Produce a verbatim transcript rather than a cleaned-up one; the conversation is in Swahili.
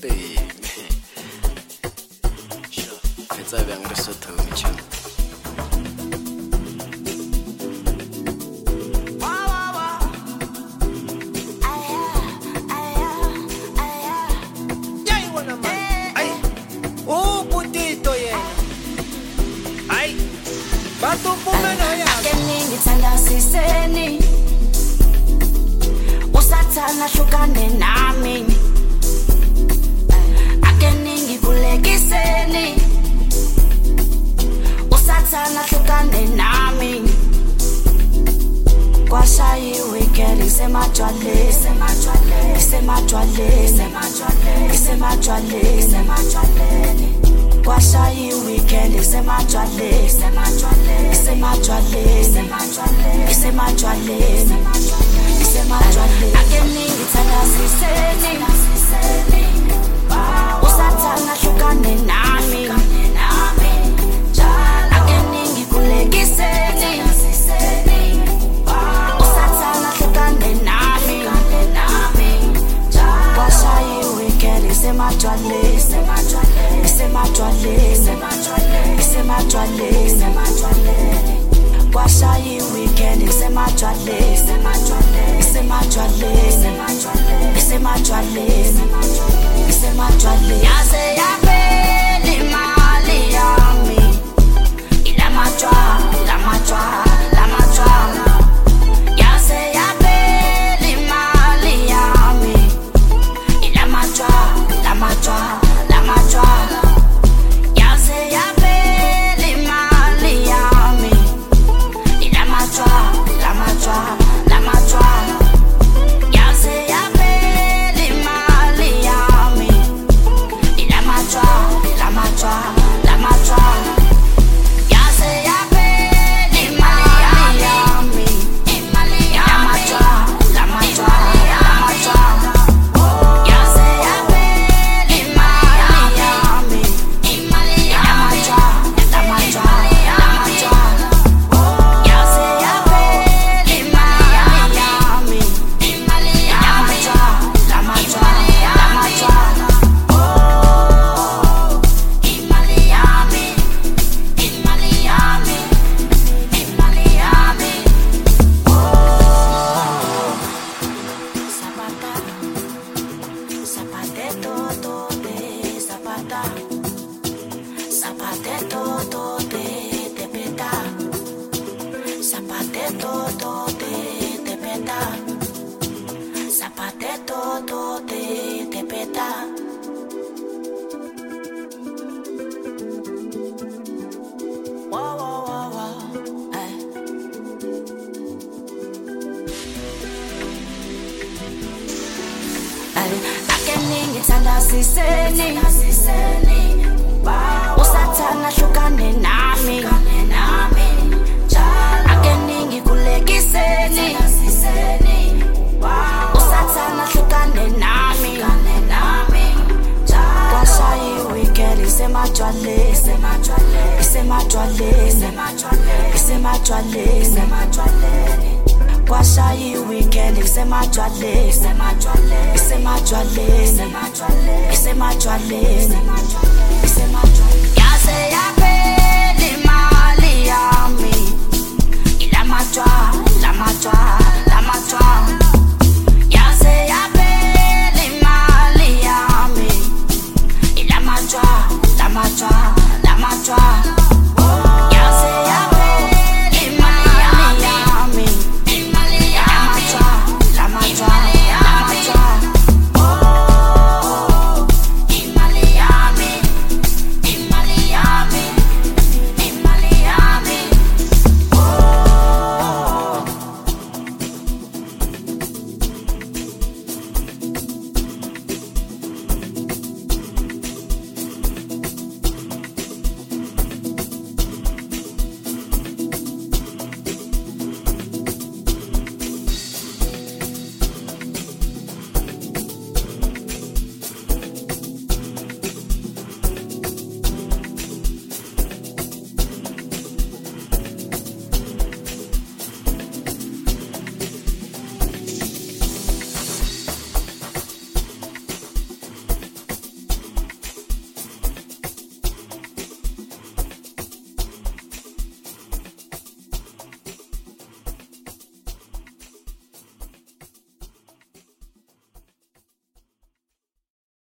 Hey, sure. Jetzt habe ich ein so Tönchen. Ngithanda siseni usathana hlukane nami akeningi kulekiseni usathana hlukane nami kwashayi weekend isemajwaleni isemajwaleni isemajwaleni isemajwaleni isemajwaleni kwashayi weekend isemajwaleni isemajwaleni isemajwaleni isemajwaleni isemajwaleni akeningi ngithanda siseni usathana hlukane nami akeningi kulekiseni usathana hlukane nami kwashayi weekend isemajwaleni isemajwaleni isemajwaleni kwashayi weekend isemajwaleni isemajwaleni isemajwaleni isemajwaleni yaze yaphela imali yami ilamajwa lamajwa lamajwa yaze yaphela imali yami ilamajwa lamajwa lamajwa yaze yaphela imali yami ilamajwa lamajwa lamajwa yaze yaphela imali yami ilamajwa lamajwa lamajwa yaze yaphela imali yami ilamajwa lamajwa lamajwa yaze yaphela imali yami ilamajwa lamajwa lamajwa yaze yaphela imali yami ilamajwa lamajwa lamajwa imali yami imali yami imali yami zapata zapateto tote zapata zapateto tote tepeta zapateto tote tepeta zapateto tote tepeta wow wow wow wow eh akeningi ngithanda siseni usathana hlukane nami akeningi kulekiseni usathana hlukane nami kwashayi weekend isemajwaleni isemajwaleni isemajwaleni kwashayi weekend isemajwaleni isemajwaleni isemajwaleni yaze yaphela imali yami ilamajwa lamajwa lamajwa yaze yaphela imali yami ilamajwa lamajwa